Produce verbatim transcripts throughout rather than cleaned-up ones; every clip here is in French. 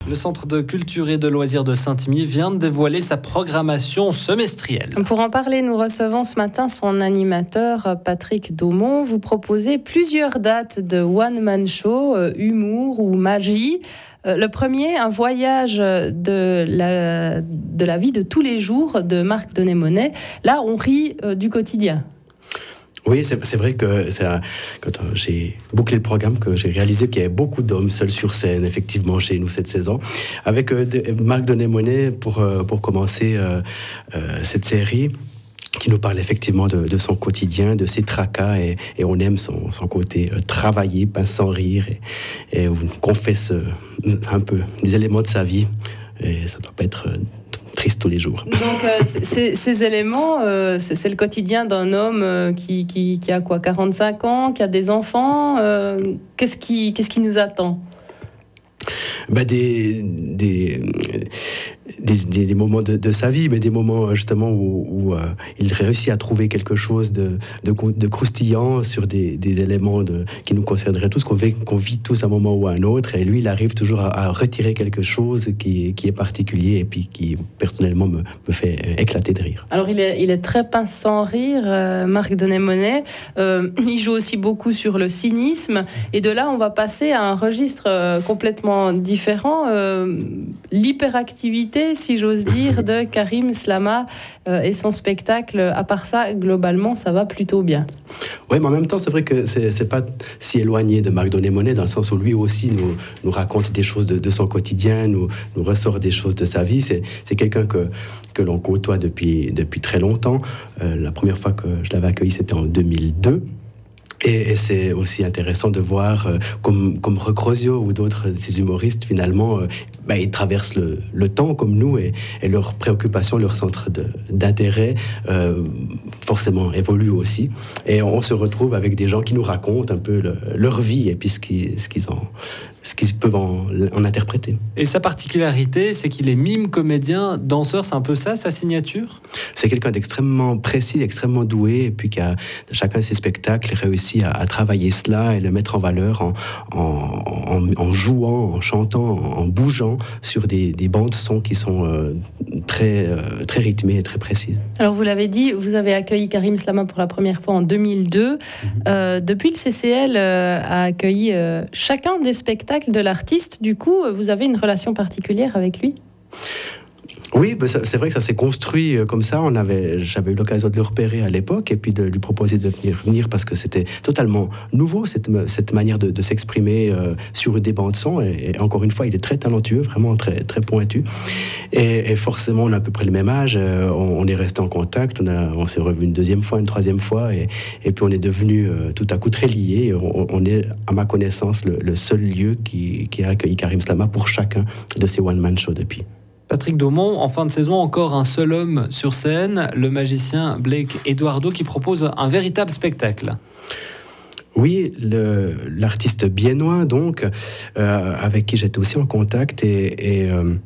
Le Centre de culture et de loisirs de Saint-Imier vient de dévoiler sa programmation semestrielle. Pour en parler, nous recevons ce matin son animateur Patrick Daumont. Vous proposez plusieurs dates de one-man show, euh, humour ou magie. Euh, le premier, un voyage de la, de la vie de tous les jours de Marc Denémonet. Là, on rit euh, du quotidien. Oui, c'est, c'est vrai que c'est un, quand j'ai bouclé le programme, que j'ai réalisé qu'il y avait beaucoup d'hommes seuls sur scène, effectivement, chez nous cette saison. Avec euh, de, Marc Denémonet, pour, euh, pour commencer euh, euh, cette série, qui nous parle effectivement de, de son quotidien, de ses tracas, et, et on aime son, son côté euh, travailler, pas sans rire, et, et on confesse euh, un peu des éléments de sa vie, et ça ne doit pas être... Euh, triste tous les jours. Donc, euh, ces, ces éléments, euh, c'est, c'est le quotidien d'un homme euh, qui, qui, qui a quoi, quarante-cinq ans, qui a des enfants. Euh, qu'est-ce qui, qu'est-ce qui nous attend ? Ben des, des, des, des, des moments de, de sa vie, mais des moments justement où, où euh, il réussit à trouver quelque chose de, de, de croustillant sur des, des éléments de, qui nous concerneraient tous, qu'on vit, qu'on vit tous à un moment ou à un autre, et lui il arrive toujours à, à retirer quelque chose qui, qui est particulier et puis qui personnellement me, me fait éclater de rire. Alors il est, il est très pince sans rire, euh, Marc Denémonet. Euh, il joue aussi beaucoup sur le cynisme, et de là on va passer à un registre euh, complètement différent, euh, l'hyperactivité, si j'ose dire, de Karim Slama euh, et son spectacle. À part ça, globalement, ça va plutôt bien. Oui, mais en même temps, c'est vrai que c'est, c'est pas si éloigné de Marc Denémonet, dans le sens où lui aussi nous, nous raconte des choses de, de son quotidien, nous, nous ressort des choses de sa vie. C'est, c'est quelqu'un que, que l'on côtoie depuis, depuis très longtemps. Euh, la première fois que je l'avais accueilli, c'était en deux mille deux. Et, et c'est aussi intéressant de voir, euh, comme, comme Recrozio ou d'autres de ces humoristes, finalement, euh, bah, ils traversent le, le temps comme nous, et, et leurs préoccupations, leur centre de, d'intérêt, euh, forcément évoluent aussi. Et on se retrouve avec des gens qui nous racontent un peu le, leur vie et puis ce qu'ils, ce qu'ils, en, ce qu'ils peuvent en, en interpréter. Et sa particularité, c'est qu'il est mime, comédien, danseur, c'est un peu ça, sa signature ? C'est quelqu'un d'extrêmement précis, extrêmement doué, et puis qui a, chacun de ses spectacles, réussit à, à travailler cela et le mettre en valeur en, en, en, en jouant, en chantant, en, en bougeant sur des, des bandes-sons qui sont euh, très, euh, très rythmées et très précises. Alors vous l'avez dit, vous avez accueilli Karim Slama pour la première fois en deux mille deux. Mm-hmm. Euh, depuis, le C C L euh, a accueilli euh, chacun des spectacles de l'artiste. Du coup, vous avez une relation particulière avec lui ? Oui, ben ça, c'est vrai que ça s'est construit comme ça. On avait, j'avais eu l'occasion de le repérer à l'époque et puis de lui proposer de venir, venir parce que c'était totalement nouveau, cette, cette manière de, de s'exprimer euh, sur des bandes son. Et, et encore une fois, il est très talentueux, vraiment très, très pointu. Et, et forcément, on a à peu près le même âge. Euh, on, on est resté en contact. On, a, on s'est revu une deuxième fois, une troisième fois. Et, et puis, on est devenus euh, tout à coup très liés. On, on est, à ma connaissance, le, le seul lieu qui, qui a accueilli Karim Slama pour chacun de ses one-man shows depuis. Patrick Daumont, en fin de saison, encore un seul homme sur scène, le magicien Blake Eduardo, qui propose un véritable spectacle. Oui, le, l'artiste biennois, donc, euh, avec qui j'étais aussi en contact, et, et euh,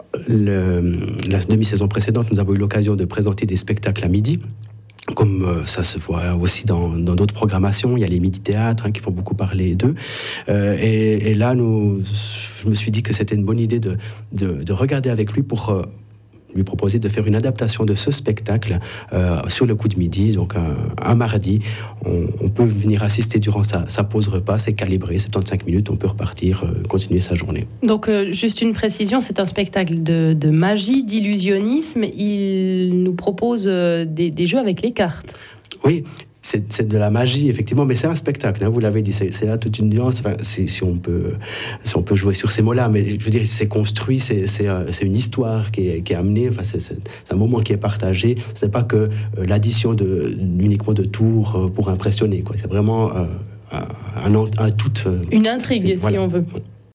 le, la demi-saison précédente, nous avons eu l'occasion de présenter des spectacles à midi. Comme euh, ça se voit aussi dans, dans d'autres programmations, il y a les midi-théâtres hein, qui font beaucoup parler d'eux. Euh, et, et là, nous, je me suis dit que c'était une bonne idée de, de, de regarder avec lui pour euh, lui proposer de faire une adaptation de ce spectacle euh, sur le coup de midi, donc un, un mardi. On, on peut venir assister durant sa, sa pause repas, c'est calibré, soixante-quinze minutes, on peut repartir, euh, continuer sa journée. Donc, euh, juste une précision, c'est un spectacle de, de magie, d'illusionnisme. Il nous propose euh, des, des jeux avec les cartes. Oui. C'est, c'est de la magie, effectivement, mais c'est un spectacle, hein, vous l'avez dit, c'est, c'est là toute une nuance, enfin, c'est, si, on peut, si on peut jouer sur ces mots-là, mais je veux dire, c'est construit, c'est, c'est, c'est une histoire qui est, qui est amenée, enfin, c'est, c'est, c'est un moment qui est partagé, ce n'est pas que euh, l'addition de, uniquement de tours euh, pour impressionner, quoi. C'est vraiment euh, un, un, un tout... Euh, une intrigue, voilà. si on veut.